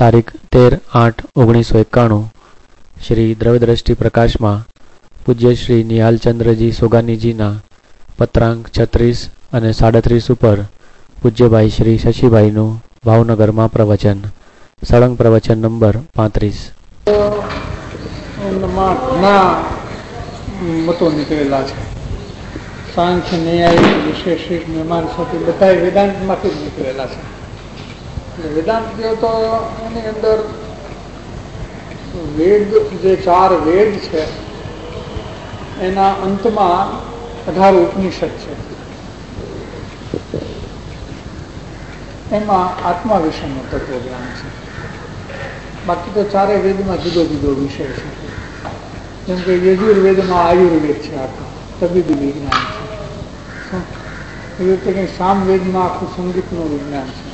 તારીખ 13/8/1991 શ્રી દ્રવ્યદ્રષ્ટિ પ્રકાશમાં પૂજ્ય શ્રી નિહાલચંદ્રજી સોગાનીજીના પત્રાંક 36 અને 37 ઉપર પૂજ્યભાઈ શ્રી શશીભાઈનું ભાવનગરમાં પ્રવચન, સળંગ પ્રવચન નંબર 35. ઘણા મતો નીકળેલા છે. સાંખ્ય, ન્યાય, વિશેષિક, મીમાંસા બધા વેદાંતમાંથી જ નીકળેલા છે. વેદાંત કહો તો એની અંદર વેદ, જે 4 વેદ છે એના અંતમાં 18 ઉપનિષદ છે. એમાં આત્મા વિશેનું તત્વજ્ઞાન છે. બાકી તો 4 વેદમાં જુદો જુદો વિષય છે. જેમ કે યજુર્વેદમાં આયુર્વેદ છે, આખું તબીબી વિજ્ઞાન છે. એવી રીતે કંઈ સામવેદમાં આખું સંગીતનું વિજ્ઞાન છે.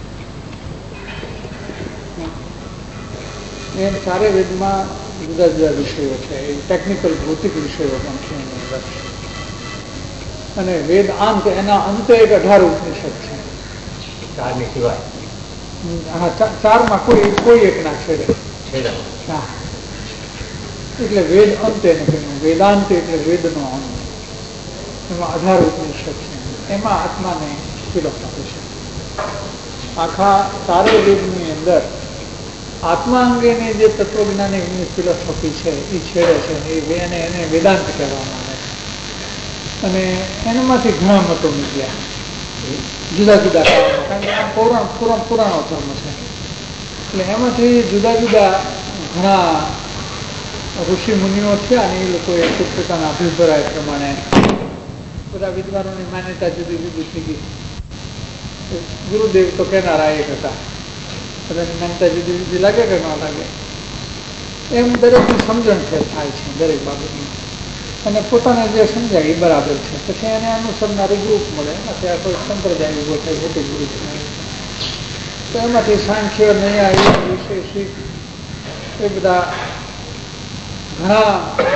એમ 4 વેદમાં જુદા જુદા વિષયો છે. એ ટેકનિકલ ભૌતિક વિષયો પણ છે એની અંદર. અને વેદાંત, એના અંતે એક 18 ઉપનિષદ છે. 4 સિવાય. હા, 4માં કોઈ એક ના છેડે. હા, એટલે વેદ અંત એને કહ્યું. વેદાંત એટલે વેદનો અંત. એમાં 18 ઉપનિષદ છે. એમાં આત્માને ફિલોસોફી છે. આખા 4 વેદની અંદર આત્મા અંગેની જે તત્વજ્ઞાનની ફિલોસોફી છે એ છેડે છે. એને વેદાંત કહેવામાં આવે છે. અને એનામાંથી ઘણા મતો નીકળ્યા, જુદા જુદા કારણ કે આ પુરાણો ધર્મ છે. એટલે એમાંથી જુદા જુદા ઘણા ઋષિ મુનિઓ થયા અને એ લોકોએ પોતાના અભિપ્રાય પ્રમાણે બધા વિદ્વાનોની માન્યતા જુદી જુદી થઈ ગઈ. ગુરુદેવ તો કહેનારા એક હતા, બધાની માન્યતા જુદી જુદી લાગે કે ન લાગે. એમ દરેકની સમજણ થાય છે દરેક બાબતની, અને પોતાને જે સમજાય એ બરાબર છે. પછી એને અનુસરનારી ગ્રુપ મળે, અત્યારે કોઈ સંપ્રદાય ઉભો થાય, મોટી ગ્રુપ થાય. તો એમાંથી સાંખ્ય, ન્યાય, વિશેષિક એ બધા ઘણા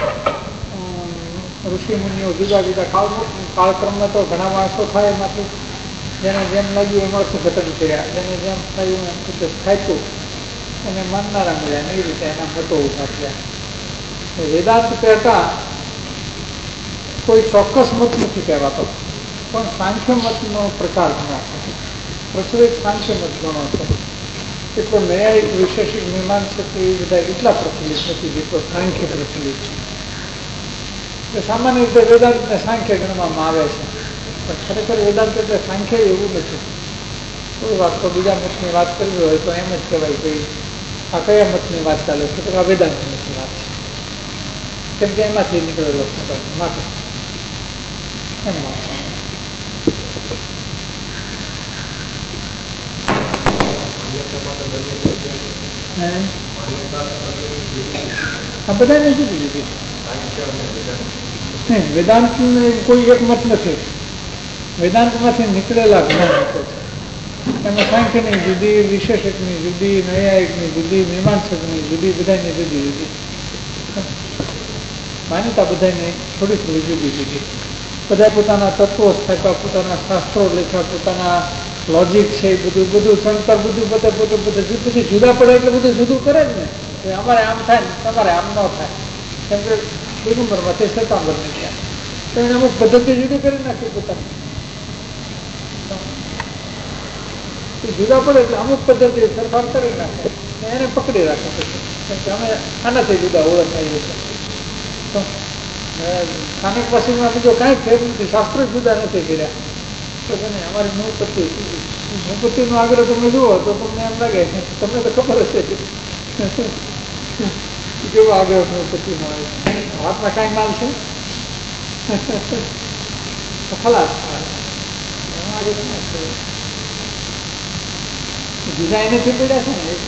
ઋષિ મુનિઓ જુદા જુદા કાળક્રમમાં તો ઘણા માણસો થાય. એમાંથી જેને જેમ લાગ્યું એમ અર્થઘટન કર્યા, જેને જેમ થયું એમ થાયતું એને માનનારા મળ્યા. ને એ રીતે એના મતો ઉભા થયા. વેદાંત કહેતા કોઈ ચોક્કસ મત નથી કહેવાતો, પણ સાંખ્ય મતનો પ્રકાર ઘણા છે. પ્રચલિત સાંખ્ય મત ઘણો છે. એટલો ન્યાય, વિશેષિક, મીમાંસક એ બધા એટલા પ્રચલિત નથી જેટલો સાંખ્ય પ્રચલિત છે. સામાન્ય રીતે વેદાંતને સાંખ્ય ગણવામાં આવે છે, પણ ખરેખર વેદાંત એટલે સાંખ્ય એવું નથી. કોઈ વાત તો બીજા મતની વાત કરવી હોય તો એમ જ કહેવાય કે આ કયા મતની વાત ચાલે છે, તો આ વેદાંતની વાત છે, કેમ કે એમાંથી નીકળેલો માટે એમ આ બધાને જુદી જુદી. વેદાંત કોઈ એક મત નથી. વેદાંતમાંથી નીકળેલા ઘણા મતો છે. એમાં સાંખ્યની જુદી, વિશેષકની જુદી, ન્યાયિકની જુદી, મીમાંસકની જુદી, બધાની જુદી જુદી માન્યતા, બધાની થોડી થોડી જુદી જુદી. બધા પોતાના તત્વો સ્થાપ્યા, પોતાના શાસ્ત્રો લખ્યા, પોતાના લોજિક છે એ બધું સંકર બધું પછી જુદા પડે એટલે બધું જુદું કરે જ ને. અમારે આમ થાય ને તમારે આમ ન થાય, કેમ કે દિગંબરમાંથી શ્વેતાંબર નીકળ્યા તો એને અમુક પદ્ધતિ જુદી કરી નાખી પોતાની. જુદા પડે એટલે અમુક પદ્ધતિ ફેરફાર કરી નાખે, એને પકડી રાખે પછી, કેમ કે અમે આનાથી જુદા ઓળખાઈએ છીએ. તો સ્થાનિક ભાષામાં બીજો કાંઈ ફેર નથી, શાસ્ત્રો જુદા નથી કર્યા. તો તમે અમારી મૂર્તિનો આગ્રહ તમે જુઓ તો તમને એમ લાગે, તમને તો ખબર હશે કેવો આગ્રહ મૂર્તિનો આવે. હાથમાં કાંઈ માલ છે ખલાસ જુદા એનેથી પડ્યા છે ને.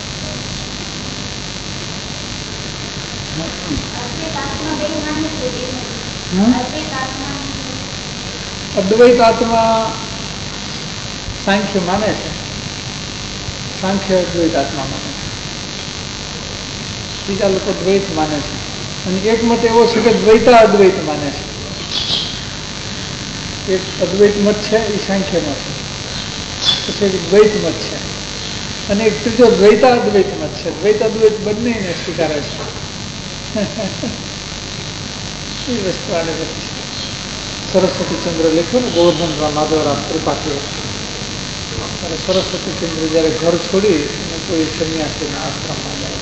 અદ્વૈત આત્મા સાંખ્ય માને છે. સાંખ્ય અદ્વૈત આત્મા માને છે. બીજા લોકો દ્વૈત માને છે. અને એક મત એવો છે કે દ્વૈતા અદ્વૈત માને છે. એક અદ્વૈત મત છે એ સાંખ્યનો છે. પછી દ્વૈત મત છે. અને એક ત્રીજો દ્વૈતાદ્વૈતમાં છે. દ્વૈતાદ્વૈત બંનેને સ્વીકારે છે. એ વસ્તુ આને બધી સરસ્વતી ચંદ્ર લખ્યું ને ગોવર્ધન માધવરામ ત્રિપાઠીએ. ત્યારે સરસ્વતી ચંદ્ર જયારે ઘર છોડી અને કોઈ સંન્યાસીના આશ્રમમાં જાય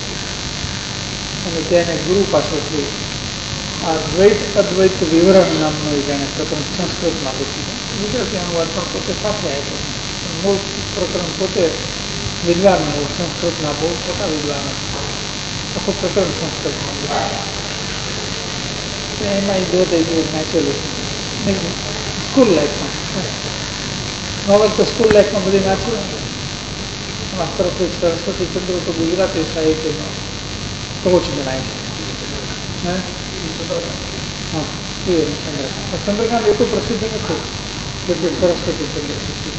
અને ત્યાં ગુરુ પાસેથી આ દ્વૈત અદ્વૈત વિવરણ નામનું એને પ્રકરણ સંસ્કૃતમાં લખ્યું. ગુજરાતી અનુવાદ પણ પોતે સાથે આપ્યો. મૂળ પ્રકરણ પોતે વિદ્વાન સંસ્કૃતના બહુ મોટા વિદ્વાન આખું પ્રકરણ સંસ્કૃતમાં એમાં એ દ્વૈત નાચેલું સ્કૂલ લાઈફમાં. હવે તો સ્કૂલ લાઈફમાં બધી નાચ્યું. એમાં સરસ્વતી ચંદ્ર તો ગુજરાતી સાહિત્યમાં ટોચ ગણાય છે. હા એ ચંદ્રકાંત એટલું પ્રસિદ્ધ નથી જેટલું સરસ્વતી ચંદ્ર પ્રસિદ્ધ.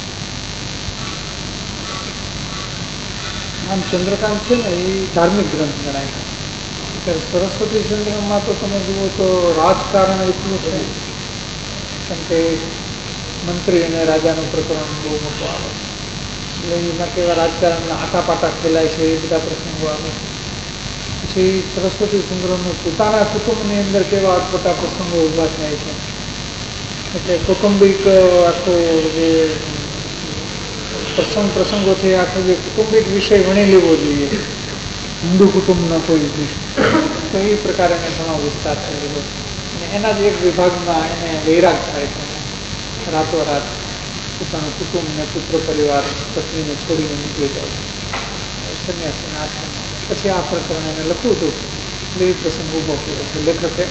આમ ચંદ્રકાંત છે ને એ ધાર્મિક ગ્રંથ ગણાય છે. ત્યારે સરસ્વતી ચંદ્રમાં તો તમે જુઓ તો રાજકારણ એટલું છે. કેમ કે મંત્રી અને રાજાનું પ્રકરણ બહુ મોટું આવે એટલે એમાં કેવા રાજકારણના આટાપાટા ખેલાય છે એ બધા પ્રસંગો આવે. પછી સરસ્વતી ચંદ્રનું પોતાના કુટુંબની અંદર કેવા અટપટા પ્રસંગો ઊભા થાય છે. એટલે કૌટુંબિક આખો જે પ્રસંગો છે આખો જે કૌટુંબિક વિષય વણી લેવો જોઈએ હિન્દુ કુટુંબનો કોઈ વિષય તો એ પ્રકારે એને ઘણો વિસ્તાર થયેલો. અને એના જ એક વિભાગમાં એને વૈરાગ થાય છે. રાતોરાત પોતાનું કુટુંબ ને પુત્ર પરિવાર પત્નીને છોડીને નીકળી જાય સંન્યાસીના આશ્રમમાં. પછી આ પ્રકરણ એને લખવું હતું એટલે એ પ્રસંગ ઊભો કર્યો છે લેખકે.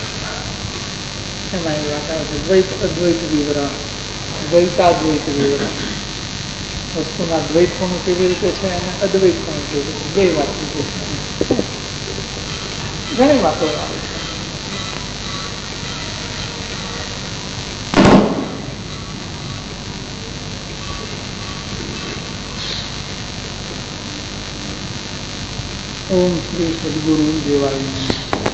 એમાં એ વાત આવે છે દ્વૈત અદ્વૈત વિવરણ, દ્વૈતાદ્વૈત વિવરણ. વસ્તુના દ્વૈતપણું કેવી રીતે છે અને અદ્વૈતપણું કેવી રીતે, બે વાત લીધી છે. ઘણી વાતો આવે છે. ओम श्री सदगुरु देवाय नमः।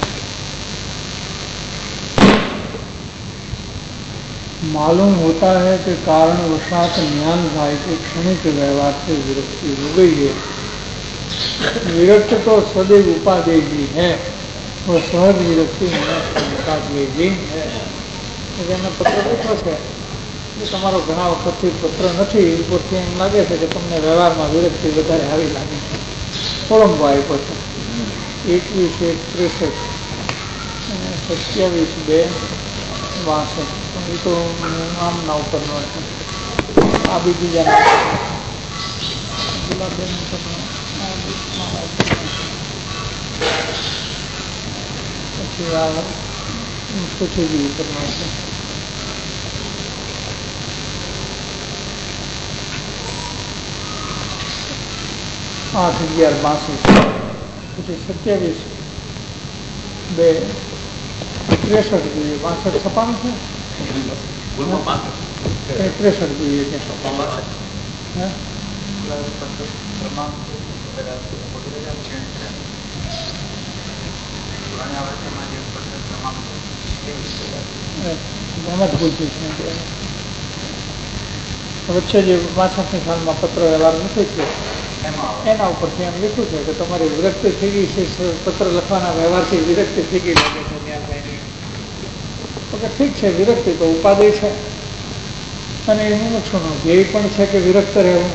मालूम होता है कि कारण वशात ज्ञान भाई के क्षणिक व्यवहार से विरक्ति हो गई है। विरक्त तो सदैव उपादेयी है, वो सहज विरक्ति उपादेयी है। पत्र लख्यो छे તમારો ઘણા વખતથી પત્ર નથી ઉપરથી એમ લાગે છે કે તમને વ્યવહારમાં વિરક્તિ વધારે આવી લાગે છે. કોલંબો આપ્યો છે 21-63-27-2-62. પણ એ તો આમના ઉપરનો છે. આ બી બીજા ગુલાબબેન પછી આ પૂછેલી ઉપરનો છે. 8-11-62 પછી 27-2-63 જોઈએ. 62-56 છે 63 જોઈએ છે. એમાં જ ભૂલ થઈ છે. વચ્ચે જે 62ની સાલમાં પત્ર વ્યવહાર નથી થયો એના ઉપરથી એમ લખ્યું છે કે તમારી વિરક્તિ થઈ ગઈ છે, પત્ર લખવાના વ્યવહારથી વિરક્તિ થઈ ગઈ લાગે છે ન્યાલભાઈની. તો કે ઠીક છે, વિરક્તિ તો ઉપાદેય છે અને એનું લક્ષણો ધ્યેય પણ છે કે વિરક્ત રહેવું.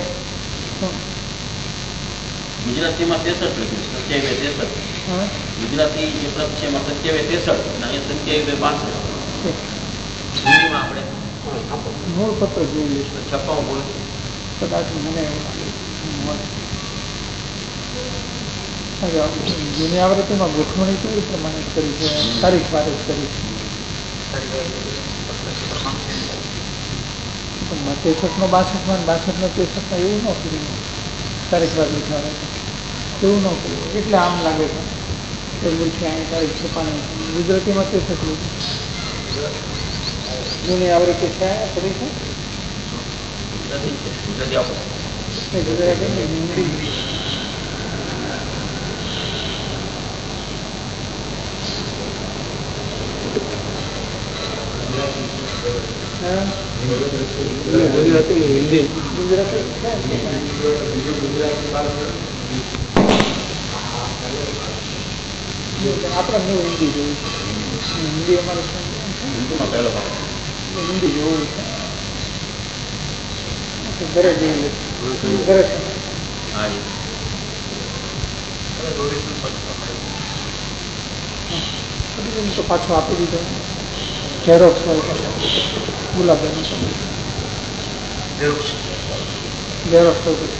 ગુજરાતીમાં 63 ગુજરાતી જે પ્રત છે એમાં 27-63 આપણે મૂળ પત્ર જોઈ લઈશું. છપ્પામાં બોલ કદાચ મને એવું લાગે. જૂની આવૃત્તિમાં ગોઠવણી કેવી પ્રમાણે કરી છે, તારીખ વાર જ કરી છે. 63નો 62માં 62નો 63માં એવું ન કર્યું. તારીખ વાર લીધા એવું ન કર્યું એટલે આમ લાગે છે એવું છે. અહીં તારીખ છપાની ગુજરાતીમાં 63 લીધું. જૂની આવૃત્તિ છે પડી છે ગુજરાતી હિન્દી. ગુજરાતી આપણે હું હિન્દી જોયું છે. હિન્દી અમારે હિન્દી જોવું છે ઘરે જોયું ઘરે તો પાછો આપી દીધો ઝેરોક્સ ગુલાબેન ઝેરોક્સ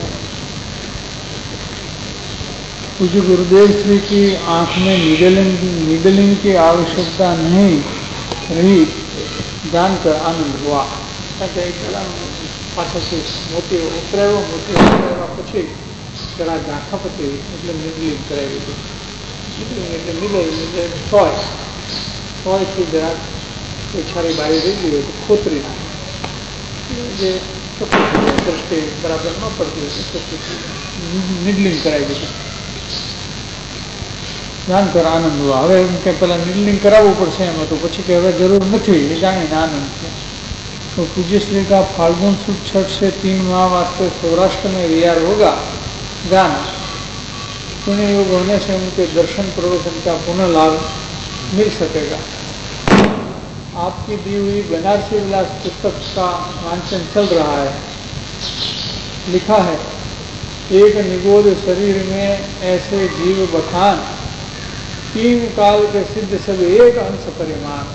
पूज्य गुरुदेव श्री की आंख में नीडलिंग की आवश्यकता नहीं रही जानकर आनंद हुआ. પાછળથી મોતી ઉતરાવ્યા પછી જરા ઝાંખાપતિ એટલે નીડલિંગ કરાવી દીધું. નીડલિંગ એટલે નીડલિંગ એટલે સોયથી જરાક કોઈ છારી બારી રહી ગઈ હોય તો ખોતરી નાખે જે દ્રષ્ટિ બરાબર ન પડતી હોય તો નીડલિંગ કરાવી દીધું. જાણકર આનંદ हुआ. હવે એમ કે પેલા નીડલિંગ કરાવવું પડશે એમ હતું, પછી કે હવે જરૂર નથી એ જાણીને આનंद છે. तो पूज्य श्री का फाल्गुन सुद छठ से 3 माह वास्ते सौराष्ट्र में विहार होगा गाना. पुण्य योग होने से उनके दर्शन प्रवचन का पुनः लाभ मिल सकेगा. आपकी दी हुई बनारसी विलास पुस्तक का वांचन चल रहा है. लिखा है एक निगोद शरीर में ऐसे जीव बखान 3 काल के सिद्ध सब एक अंश परिमाण.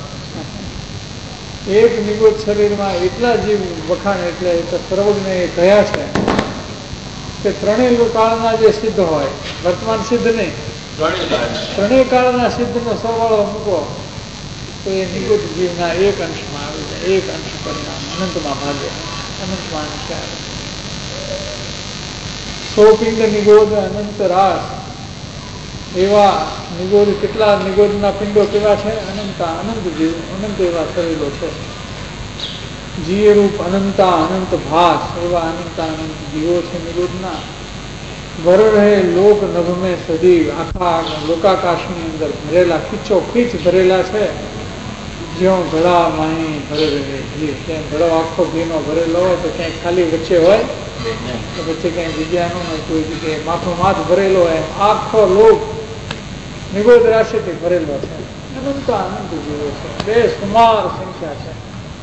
એક નિગોદ શરીરમાં એટલા જીવ વખાણ એટલે સર્વજ્ઞ એ કહ્યા છે કે ત્રણેય કાળના જે સિદ્ધ હોય, વર્તમાન સિદ્ધ નહીં, ત્રણેય કાળના સિદ્ધનો સરવાળો મૂકો તો એ નિગોદ જીવના એક અંશમાં આવી જાય. એક અંશ પરિણામ અનંતમાં ભાગે, અનંતમાં અંશે આવે. 100 પિંડ નિગોદ અનંત રાસ. એવા નિગોદ કેટલા નિગોદના પિંડો કેવા છે? અનંતા અનંત જીવ, અનંત એવા શરીરો છે. જીવ રૂપ અનંતા અનંત ભાસ એવા અનંતા અનંત જીવો છે નિગોદના. ભર રહે લોક નભ મેં સદીવ. આખા લોકાકાશની અંદર ભરેલા, ખીચો ખીચ ભરેલા છે. જ્યાં ઘડા માહી ભરે રહે જીવ. ત્યાં ઘડો આખો ઘીનો ભરેલો હોય તો ક્યાંય ખાલી વચ્ચે હોય તો વચ્ચે ક્યાંય જગ્યા ન હોય, કોઈ જગ્યાએ માથો માથ ભરેલો હોય. આખો લોક નિગોદ રાશિથી ભરેલો છે. અનંત આનંદ જીવો છે. બેસુમાર સંખ્યા છે.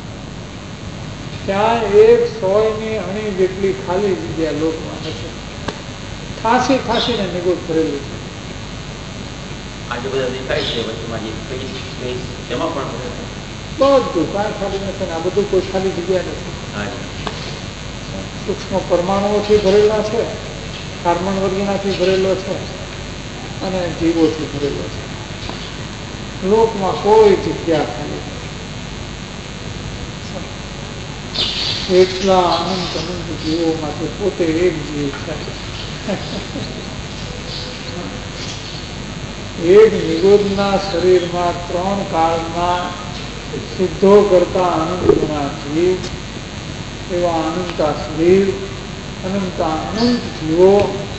ત્યાં 100ની અણી જેટલી ખાલી જગ્યા લોકમાં નથી. ઠાસીને નિગોદ ભરેલું છે. આજે બધા દેખાય છે વચ્ચેમાં જે તેમાં પણ બધું કાંઈ ખાલી નથી. આ બધું કોઈ ખાલી જગ્યા નથી. સૂક્ષ્મ પરમાણુઓથી ભરેલા છે, કાર્બન વર્ગીનાથી ભરેલો છે અને જીવોથી ભરેલો છે. લોકમાં કોઈ જગ્યા ખાલી એટલા અનંત અનંત જીવોમાંથી પોતે એક જીવ છે. એક નિગોદના શરીરમાં 3 કાળમાં સિદ્ધો કરતા અનંત ગુણા જીવ એવા અનંતા શરીર, અનંતા અનંત જીવો.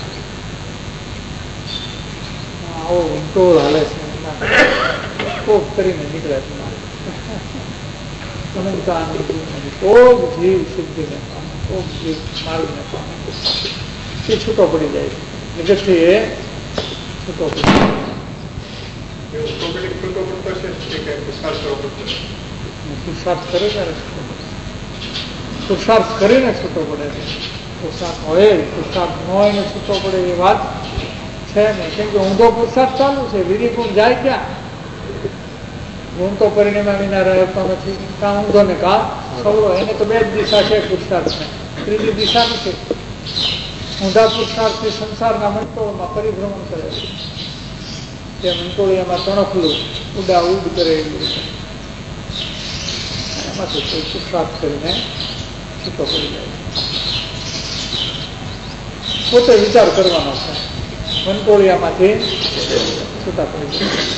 આવો ઊંટોળ હાલે છે, કોક કરીને નીકળે છે. અનંતા અનંત કોક જીવ સિદ્ધિને પામે, કોક જીવ માર્ગને પામે. એ છૂટો પડી જાય છે. જગતથી એ છૂટો પડી જાય. પુરુષાર્થ કરે ત્યારે પુરુષાર્થ કરીને છૂટો પડે છે. પુરુષાર્થ હોય, પુરુષાર્થ ન હોય ને છૂટો પડે એ વાત છે નહીં. કેમ કે ઊંધો પુરુષાર્થ ચાલુ છે. વિધિપૂર્ણ જાય ક્યાં? ગુણ તો પરિણામ વિના રહેતો નથી. કાં ઊંધો ને કાં સવળો. એને તો 2 જ દિશા છે પુરુષાર્થને, ત્રીજી દિશા નથી. ઊંધા પુરુષાર્થથી સંસારના મંટોળમાં પરિભ્રમણ કરે છે. જે મંટોળિયામાં તણખલું ઉડા ઉડ કરે એવું એમાંથી કોઈ પુરુષાર્થ કરીને છૂટો પડી જાય. પોતે વિચાર કરવાનો છે. મંટોળિયામાંથી છૂટા પડી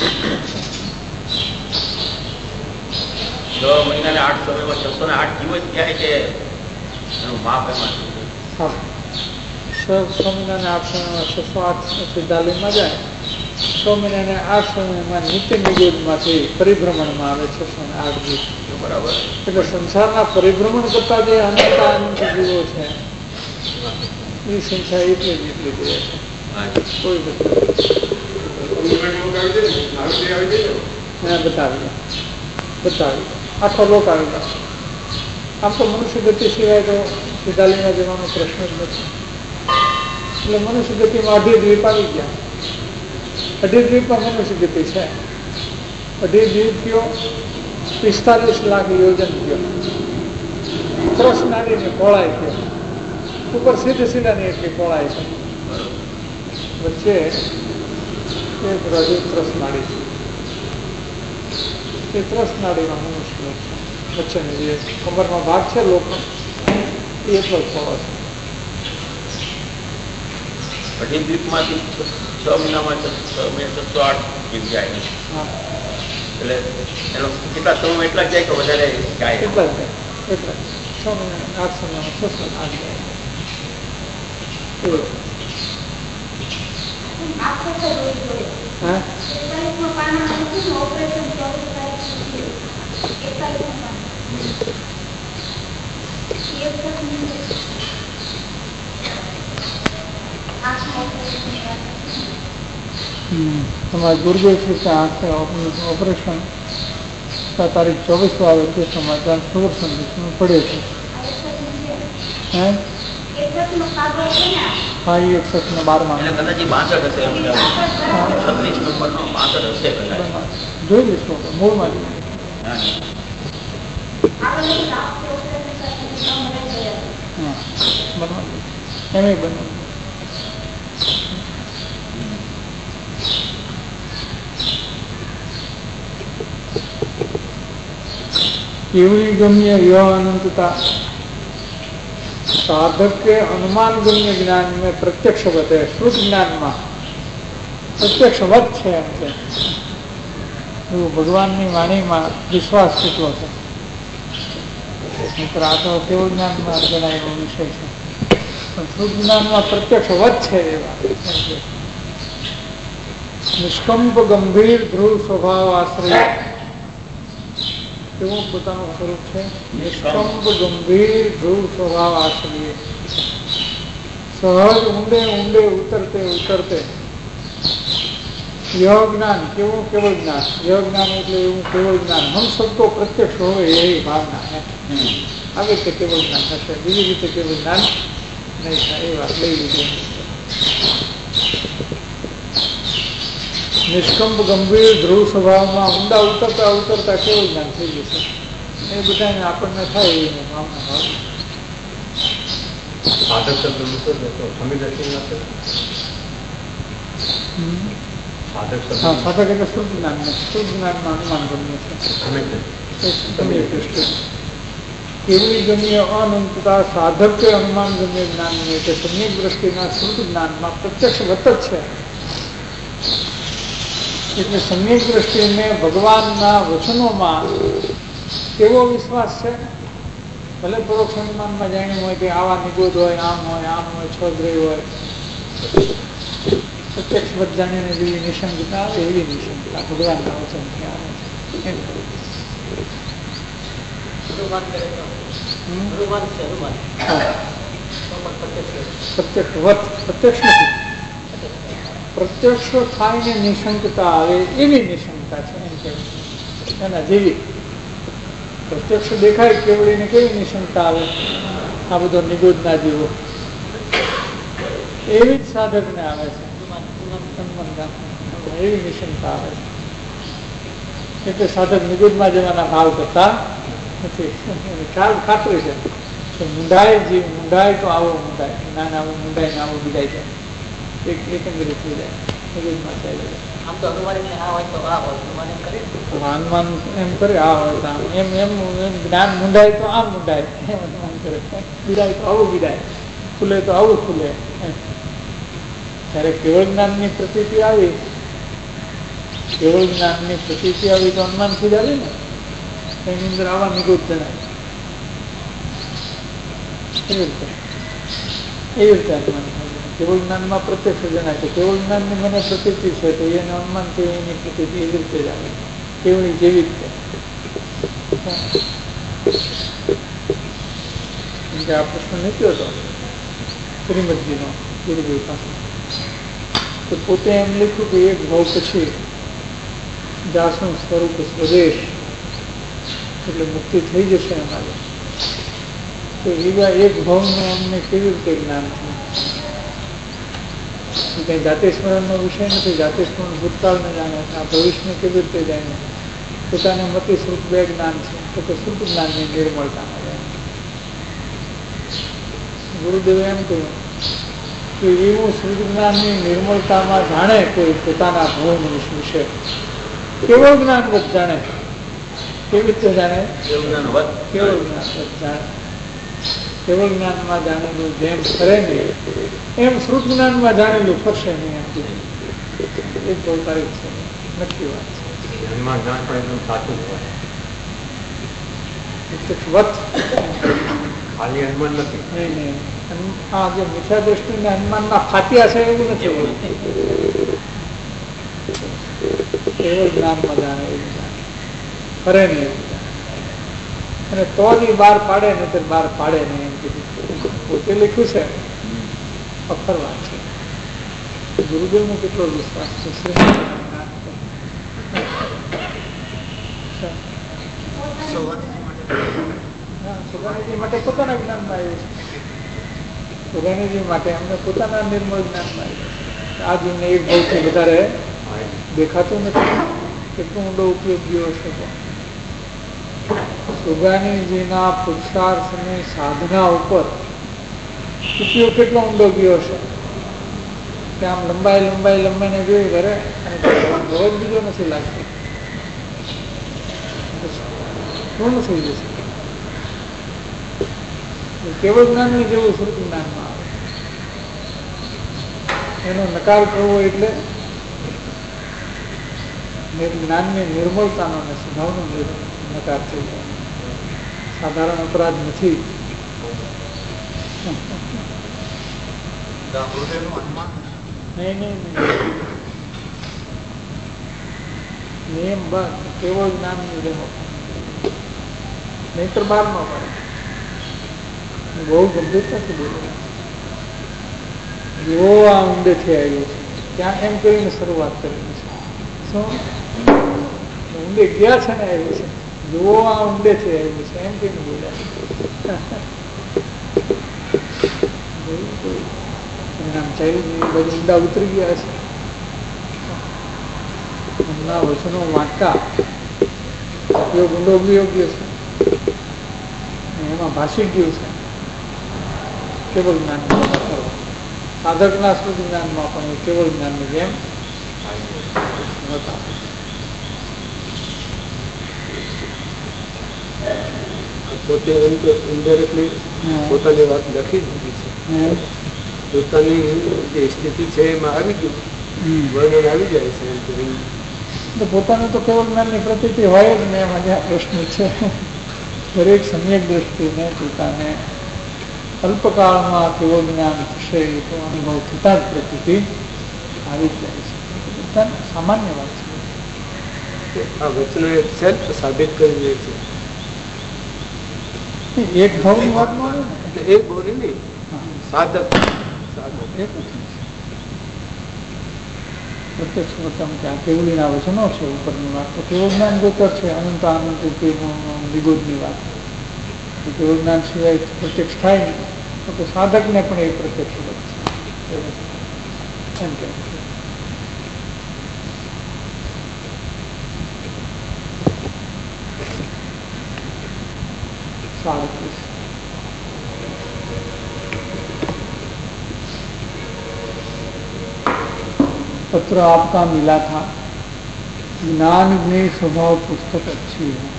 જાય. 6 મહિનાને 8 સમયમાં 608 જીવો જ થાય કે એનું માપ એમાં 6 મહિનાને 8 સમયમાં 608 તાલીમમાં જાય 6 મહિના અને 8 સમયમાં નિત્ય નિગોદમાંથી પરિભ્રમણમાં આવે 608 દિવસ. બરાબર. એટલે સંસારના પરિભ્રમણ કરતા જે અનંત જીવો છે એ સંખ્યા એટલી જ એટલી જ છે. કોઈ બતાવી આખો લોક આવી ગયો. આમ તો મનુષ્ય ગતિ સિવાય તો સિદ્ધાલીમાં જવાનો પ્રશ્ન જ નથી. એટલે મનુષ્ય ગતિમાં 2.5 દ્વીપ આવી ગયા. 2.5 દ્વીપમાં મનુષ્ય ગતિ છે. 2.5 દ્વીપ થયો 45 લાખ યોજન થયો. ત્રસનારીની પહોળાઈ થયો. ઉપર સીધા એટલી પહોળાઈ છે. વચ્ચે એક રજુ ત્રસનાળી છે. એ ત્રસનાળીમાં મનુષ્ય છે. વચ્ચેની જે કમરમાં ભાગ છે લોકો એ એટલો જ પહોળો છે. 2.5 દ્વીપમાંથી 6 મહિનામાં 608 દ્વીપ જાય. એટલે એનો કેટલા સમય એટલા જાય કે વધારે જાય? એટલા જ જાય. એટલા 6 મહિના 8 સમયમાં 608 જાય. તમારે ગુરુદેવ છે આંખે ઓપરેશન તારીખ 24 આવે તે સમાચાર સુદર્શન વિષ્ણુ પડે છે. હા એ 61 ને 12 જોઈ લઈશું મૂળમાં એમ બને. કેવડી ગમ્ય ય અનંતતા साधक के अनुमान गम्य ज्ञान में प्रत्यक्ष बते. श्रुत ज्ञान में प्रत्यक्ष वत है. भगवान की वाणी में विश्वास કેટલો છે? મિત્ર આ તો કેવું જ્ઞાન માં ગણાય એવો વિષય છે. પણ શ્રુત જ્ઞાનમાં પ્રત્યક્ષ વત છે. એવા નિષ્કંપ ગંભીર ધ્રુવ સ્વભાવ આશ્રય કેવું પોતાનું સ્વરૂપ છે? નિષ્કંપ ગંભીર ધ્રુવ સ્વભાવ આશ્રય. સહજ ઊંડે ઊંડે ઉતરતે ઉતરતે यह ज्ञान केवल केवल ज्ञान. यह ज्ञान એટલે એવું કેવળ જ્ઞાન. હમ સબકો પ્રત્યક્ષ હોય એવી ભાવના है. આવી રીતે કેવળ જ્ઞાન થશે. બીજી રીતે કેવળ જ્ઞાન નહીં થાય. એ વાત લઈ લીધી. નિષ્કંપ ગંભીર ધ્રુવ સ્વભાવમાં ઊંડા ઉતરતા ઉતરતા કેવું જ્ઞાન થઈ જશે. એ બધાને આપણને થાય એની ભાવના ભાવ. સાધક શબ્દ સાધક એટલે શુદ્ધ જ્ઞાન. શુદ્ધ જ્ઞાનમાં અનુમાન ગમ્ય છે. કેવડી ગમ્ય અનંતતા સાધક કે અનુમાન ગમ્ય જ્ઞાન કે સમ્યક દ્રષ્ટિના શુદ્ધ જ્ઞાનમાં પ્રત્યક્ષ વત જ છે. એટલે સમ્યક દ્રષ્ટિને ભગવાનના વચનોમાં કેવો વિશ્વાસ છે? ભલે પરોક્ષ અનુમાનમાં જાણ્યું હોય કે આવા નિગોદ હોય, આમ હોય, છોદ્રય હોય. પ્રત્યક્ષ વત જાણીને જેવી નિશંકતા આવે એવી નિશંકતા ભગવાનના વચનથી આવે છે. પ્રત્યક્ષ વત પ્રત્યક્ષ નથી. પ્રત્યક્ષ થાયને નિશંકતા આવે એવી નિશંકતા છે. એમ કેવું એના જેવી પ્રત્યક્ષ દેખાય કેવડીને કેવી નિશંકતા આવે? આ બધો નિગોદના જીવો એવી જ સાધકને આવે છે. એવી નિશંકતા આવે છે. એટલે સાધક નિગોદમાં જવાના ભાવ કરતા નથી. ખાતરી છે કે મુંડાય તો આવો મુંડાય, ના આવું મુંડાય ને આવું બિડાઈ જાય. એકંદરી થઈ જાય. નિગોદમાં ચાલે જાય. અનુમાન એમ કરે આ હોય એમ જ્ઞાન મુંડાય તો આમ મુંડાય એમ અનુમાન કરે. બિડાય તો આવું બિડાય, ખુલે તો આવું ખુલે. ત્યારે કેવળ જ્ઞાનની પ્રતીતિ આવી, કેવળ જ્ઞાનની પ્રતીતિ આવી તો અનુમાન થઈ જાય ને. એની અંદર આવા નિગોદ જણાય. એવી રીતે અનુમાન થાય. કેવળ જ્ઞાનમાં પ્રત્યક્ષ જણાય તો કેવળ જ્ઞાનની મને પ્રતીતિ છે તો એને અનુમાન છે એની પ્રતીતિ એવી રીતે જ આવે કેવળી જેવી રીતે. આ પ્રશ્ન નીકળ્યો હતો શ્રીમદજીનો ગુરુદેવ પાસે તો પોતે એમ લખ્યું કે એક ભાવ પછી દાસનું સ્વરૂપ સ્વદેશ એટલે મુક્તિ થઈ જશે અમારે. તો એવા એક ભાવનું અમને કેવી રીતે જ્ઞાન થયું? કઈ જાતે સ્મરણનો વિષય નથી. જાતે સ્મરણ ભૂતકાળને જાણે આ ભવિષ્યને કેવી રીતે જાણે પોતાને મતે શ્રુત બે જ્ઞાન છે તો કે શ્રુત જ્ઞાનની નિર્મળતામાં જાય. ગુરુદેવે એમ કહ્યું કે એવું શ્રુત જ્ઞાનની નિર્મળતામાં જાણે કોઈ પોતાના ભવ વિશે કેવળ જ્ઞાન વધ જાણે. કેવી રીતે જાણે? કેવળ જ્ઞાન વધ જાણે. કેવળ જ્ઞાનમાં જાણેલું જેમ ફરે નહીં એમ શ્રુત જ્ઞાનમાં જાણેલું ફરશે નહીં. એમ કીધું એક બોલતારી છે, નક્કી વાત છે. ખાલી હનુમાન નથી. નહીં. આ જે મિથ્યા દ્રષ્ટિને હનુમાનના ફાત્યા છે એવું નથી. કેવળ જ્ઞાનમાં જાણે એવું ફરે નહીં અને તો જ બહાર પાડે ને તો બહાર પાડે નહીં એમ કીધું. પોતે લખ્યું છે અખર વાત છે. ગુરુદેવ નો કેટલો વિશ્વાસ છે. સુગાનીજી માટે પોતાના જ્ઞાનમાં આવ્યું છે. સુગાનીજી માટે અમને પોતાના નિર્મળ જ્ઞાનમાં આવ્યું. આ જીવને એક ભાવથી વધારે દેખાતું નથી. કેટલો ઊંડો ઉપયોગીઓ છે. સુગાનીજીના પુરુષાર્થની સાધના ઉપર ઉપયોગ કેટલો ઊંડો ગયો છે કે આમ લંબાઈને જોઈ ઘરે અને રોજ બીજો નથી લાગતો. પૂર્ણ થઈ જશે. કેવળ જ્ઞાનની જેવું શ્રુત જ્ઞાનમાં આવે. એનો નકાર કરવો એટલે જ્ઞાનની નિર્મળતાનો અને સ્વભાવનો નકાર થઈ જાય. સાધારણ અપરાધ નથી. નિયમ બસ કેવળ જ્ઞાનની રેમો નહીતર બારમાં પડે. બહુ ગંભીરતાથી બોલેલા જેવો આ ઊંડેથી આવ્યો છે ત્યાં એમ કરીને શરૂઆત કરેલી છે. શું ઊંડે ગયા છે ને આવ્યું છે જેવો આ ઊંડેથી આવ્યું છે એમ કઈને બોલ્યા. બધું ઊંડા ઉતરી ગયા છે. એમના વચનો વાંચતા ઉપયોગ ઊંડો યોગ્ય છે. એમાં ભાષી ગયું છે કેવળ જ્ઞાન. સાધકના શુદ્ધ જ્ઞાનમાં પણ એ કેવળ જ્ઞાનની જેમ પોતે ઇન્ડાયરેક્ટલી પોતાની વાત લખી દીધી છે. પોતાની જે સ્થિતિ છે એમાં આવી ગયું વર્ણન આવી જાય છે. પોતાનું તો કેવળ જ્ઞાનની પ્રતીતિ હોય જ ને. એમાં જ્યાં પ્રશ્ન છે દરેક સમ્યક દ્રષ્ટિને પોતાને અલ્પકાળમાં કેવળ જ્ઞાન થશે તો અનુભવ થતા જ પ્રતીતિ આવી જ જાય છે. સામાન્ય વાત છે. આ વચનો સેલ્ફ સાબિત કરી દે છે. એક ભાવની વાત નો એક બોલી નહીં સાધક પ્રત્યક્ષ વચન કે આ કેવળીના વચનો છે ઉપરની વાત તો કેવળ જ્ઞાન ગોચર છે. અનંત આનંદ વિગોદની વાત કેવળ જ્ઞાન સિવાય પ્રત્યક્ષ થાય નહીં તો સાધકને પણ એ પ્રત્યક્ષ છે એમ કે पत्र आपका मिला था ज्ञान में स्वभाव पुस्तक अच्छी है.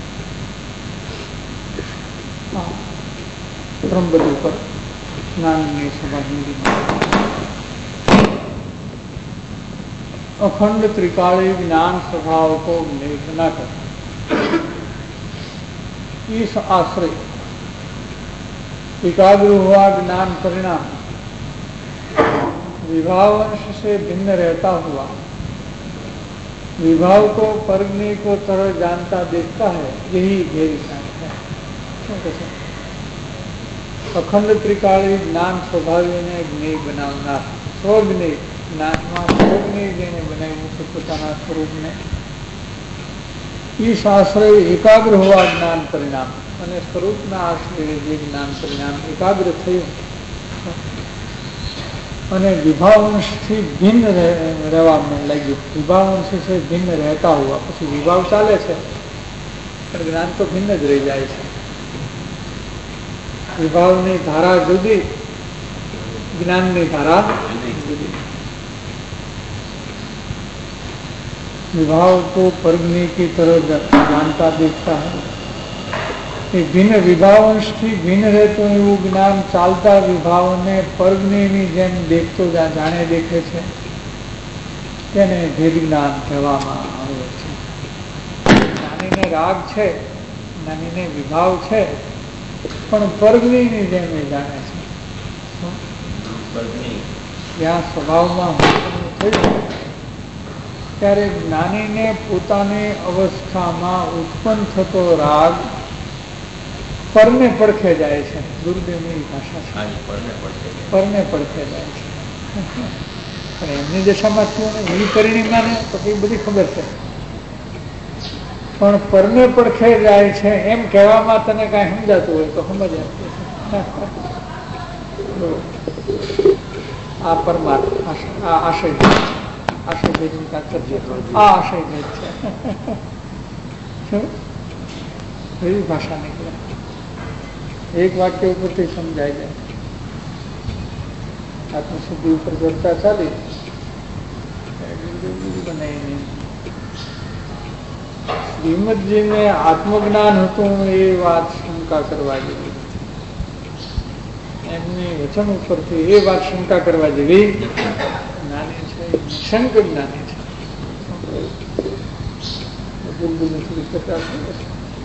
क्रम बदल पर ज्ञान में स्वभाव हिंदी अखंड त्रिकाली ज्ञान स्वभाव को लेखना कर इस आश्रय एकाग्र हुआ ज्ञान परिणाम विभावंश से भिन्न रहता हुआ विभाव को परग्नि को तरह जानता देखता है, यही भेद ज्ञान है। अखंड त्रिकाળી જ્ઞાન સ્વભાવીને જ્ઞેય બનાવનાર, સ્વજ્ઞેય જ્ઞાનમાં સ્વજ્ઞેય જેને બનાવ્યું છે પોતાના સ્વરૂપને, ઈશ આશ્રય એકાગ્ર હોવા જ્ઞાન પરિણામ, અને સ્વરૂપના આશ્રય જે જ્ઞાન પરિણામ એકાગ્ર થયું અને વિભાવંશથી ભિન્ન રહેવા લાગ્યું. વિભાવંશ से ભિન્ન રહેતા हुआ, પછી વિભાવ ચાલે છે પણ જ્ઞાન તો ભિન્ન જ રહી જાય છે. વિભાવની ધારા જુદી, જ્ઞાનની ધારા જુદી. विभाव को परग्नि की तरह जानता देखता है. भिन्न विभावंश थी भिन्न रहतो એવું જ્ઞાન ચાલતા વિભાવને પરગ્નિની જેમ દેખતો જાણે દેખે છે તેને ભેદ જ્ઞાન કહેવામાં આવે છે. જ્ઞાનીને રાગ છે, જ્ઞાનીને વિભાવ છે, પણ પરગ્નિની જેમ એ જાણે છે. જ્યાં સ્વભાવમાં થયું ત્યારે જ્ઞાનીને પોતાની અવસ્થામાં ઉત્પન્ન થતો રાગ પરને પડખે જાય છે. ગુરુદેવની ભાષા છે, પરને પડખે જાય છે. અને એમની દશામાં થયું ને એવી પરિણીમાને તો કઈ બધી ખબર છે, પણ પરને પડખે જાય છે એમ કહેવામાં તને કાંઈ સમજાતું હોય તો સમજ. આ પરમાત્મા આ આશય આશય ભેદની તાકાત છે. આ આશય ભેદ છે. એવી ભાષા નીકળે, એક વાક્ય ઉપરથી સમજાય જાય. આત્મશુદ્ધિ ઉપર ચર્ચા ચાલી શ્રીમદજીને આત્મજ્ઞાન હતું એ વાત શંકા કરવા જેવી, એમની વચન ઉપરથી એ વાત શંકા કરવા જેવી જ્ઞાની છે, નિશંક જ્ઞાની છે. થોડી ચર્ચા છે.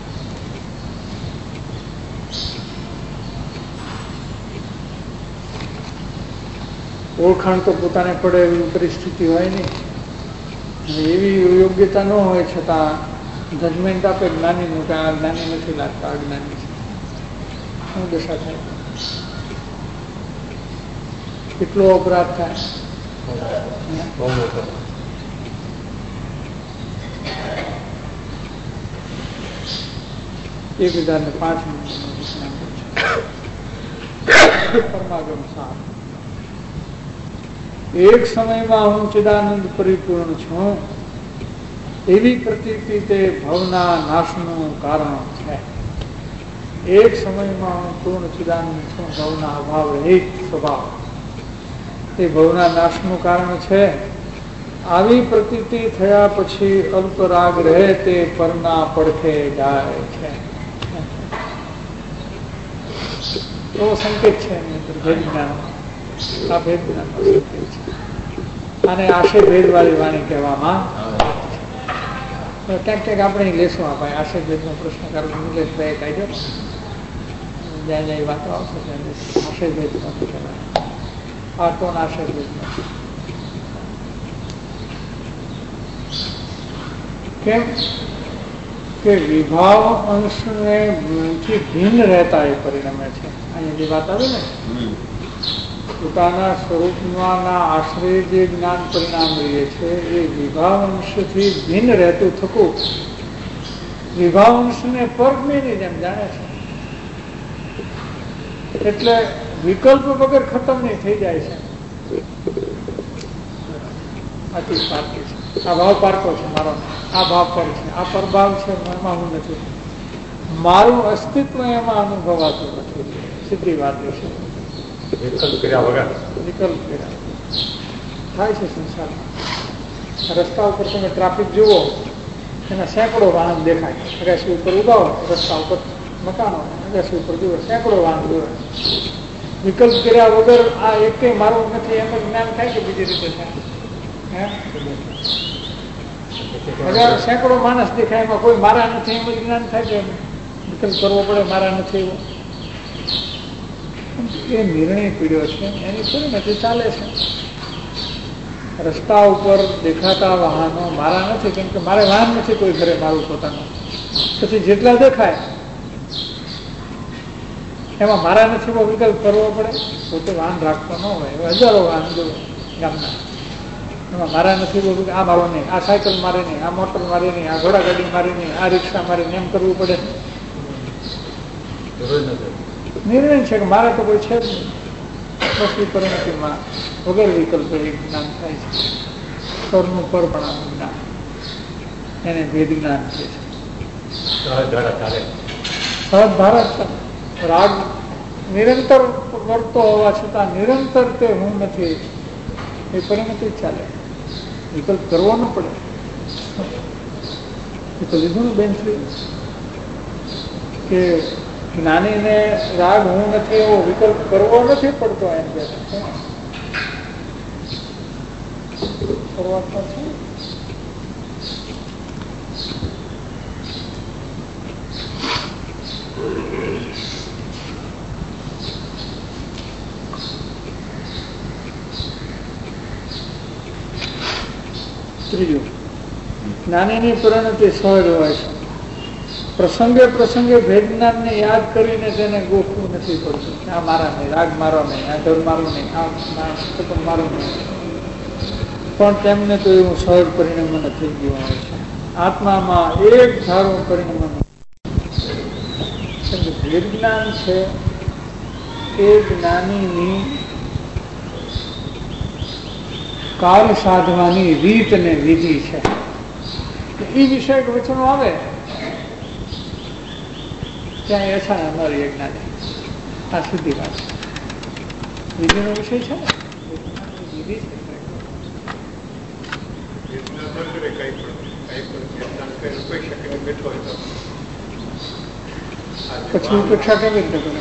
ઓળખાણ તો પોતાને પડે એવી પરિસ્થિતિ હોય નહીં, એવી યોગ્યતા ન હોય છતાં જજમેન્ટ આપે જ્ઞાનીનું કે આ જ્ઞાની નથી લાગતા, આ જ્ઞાની છે. શું દશા થાય, કેટલો અપરાધ થાય. 1005 પરમાગમ સાર. એક સમયમાં હું ચિદાનંદ પરિપૂર્ણ છું એવી પ્રતીતિ તે ભવના નાશનું કારણ છે. એક સમયમાં હું પૂર્ણ ચિદાનંદ છું, ભવના અભાવ રહિત સ્વભાવ એ ભવના નાશનું કારણ છે. આવી પ્રતીતિ થયા પછી અલ્પરાગ રહે તે પરના પડખે જાય છે. તો સંકેત છે ભેદ જ્ઞાન, આ ભેદ જ્ઞાન નો સંકેત છે. અને આશય ભેદ વાળી વાણી કહેવામાં ક્યાંક ક્યાંક આપણે લેશું. આપણે આશય ભેદ નો પ્રશ્ન કરો નિલેશભાઈ કાઢ્યો, જ્યાં જ્યાં વાતો આવશે ત્યાં આશય ભેદ નો આ તો આશય ભેદ નો. કેમ કે વિભાવ અંશને થી ભિન્ન રહેતા એ પરિણમે છે. અહીંયા જે વાત આવી ને પોતાના સ્વરૂપના આશ્રય જે જ્ઞાન પરિણામ રહીએ છે એ વિભાવંશથી ભિન્ન રહેતું થતું વિભાવંશને પરગ્નિની જેમ જાણે છે. એટલે વિકલ્પ વગર ખતમ નહીં થઈ જાય છે. આથી પારકી છે, આ ભાવ પારકો છે મારો, આ ભાવ પર છે, આ પરભાવ છે, એમાં હું નથી, મારું અસ્તિત્વ એમાં અનુભવાતું નથી. સીધી વાત એ છે. વિકલ્પ કર્યા થાય છે સંસારમાં. રસ્તા ઉપર તમે ટ્રાફિક જુઓ, એના સેંકડો વાહન દેખાય. અગાસી ઉપર ઉભા હોય, રસ્તા ઉપર મકાનો, અગાસી ઉપર જુઓ સેંકડો વાહન જુએ. વિકલ્પ કર્યા વગર આ એક મારું નથી એમ જ જ્ઞાન થાય કે બીજી રીતે થાય? સેંકડો માણસ દેખાય, એમાં કોઈ મારા નથી એમ જ જ્ઞાન થાય કે વિકલ્પ કરવો પડે મારા નથી એવો? એ નિર્ણય પીડ્યો છે, એની પરિણતિ ચાલે છે. રસ્તા ઉપર દેખાતા વાહનો મારા નથી, કેમ કે મારે વાહન નથી કોઈ ઘરે મારું પોતાનું. પછી જેટલા દેખાય એમાં મારા નથી એવો વિકલ્પ કરવો પડે. પોતે વાહન રાખતો ન હોય, હજારો વાહન જો ગામના, એમાં મારા નથી એવો આ મારો નહીં, આ સાયકલ મારે નહીં, આ મોટર મારે નહીં, આ ઘોડાગાડી મારે નહીં, આ રિક્ષા મારે નહીં, એમ કરવું પડે. નિર્ણય છે કે મારે તો કોઈ છે જ નહીં. બસની પરિણતિમાં વગર વિકલ્પ જ્ઞાન થાય છે. સ્વરનું પરપણાનું જ્ઞાન, એને વેદ જ્ઞાન છે. સહજ ભારત રાગ નિરંતર વર્તો હોવા છતાં નિરંતર તે હું નથી એ પરિણતિ ચાલે. વિકલ્પ કરવો ન પડે. એ તો લીધું બેનશ્રી કે જ્ઞાનીને રાગ હું નથી એવો વિકલ્પ કરવો નથી પડતો. એમ કે શરૂઆતમાં છે ત્રીજું, જ્ઞાનીની પરિણતિ સહજ હોય છે. પ્રસંગે પ્રસંગે ભેદ જ્ઞાનને યાદ કરીને તેને ગોખવું નથી પડતું. આ મારા નહીં, રાગ મારો નહીં, આ ધર્મ મારું નહીં, આ મારું નહીં. પણ તેમને તો એવું સહજ પરિણામ નથી ગયું હોય છે. આત્મામાં એક ધારું પરિણામ. ભેદ જ્ઞાન છે એ જ્ઞાનીની કાર્ય સાધવાની રીત અને વિધિ છે. એ વિષય વચનો આવે ત્યાં એ છે અમારી એક જ્ઞાની. આ સીધી વાત વિધિનો વિષય છે ને, વિધિ છે. પછી ઉપેક્ષા કેવી રીતે કરે?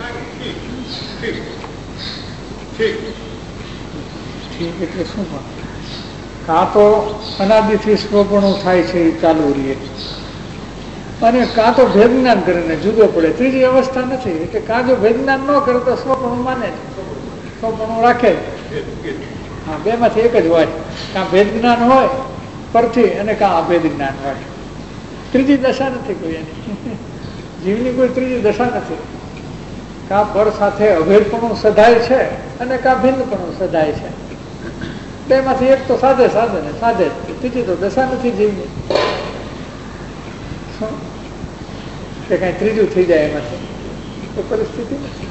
ઠીક એટલે શું પણ કાં તો અનાદિથી સ્વપણું થાય છે એ ચાલુ રહીએ, અને કાં તો ભેદ જ્ઞાન કરીને જુદો પડે. ત્રીજી અવસ્થા નથી. એટલે કાં જો ભેદ જ્ઞાન ન કરે તો સ્વપણું માને છે, સ્વપણું રાખે. હા, બે માંથી એક જ હોય. કાં ભેદ જ્ઞાન હોય પરથી અને કાં અભેદ જ્ઞાન હોય. ત્રીજી દશા નથી કોઈ એની. જીવની કોઈ ત્રીજી દશા નથી. કાં પર સાથે અભેદપણું સધાય છે અને કાં ભિન્નપણું સધાય છે. બે માંથી એક તો સાધે સાધે ને સાધે. ત્રીજી તો દશા નથી જીવની કે કઈ ત્રીજું થઈ જાય એમાંથી. એ પરિસ્થિતિ નથી.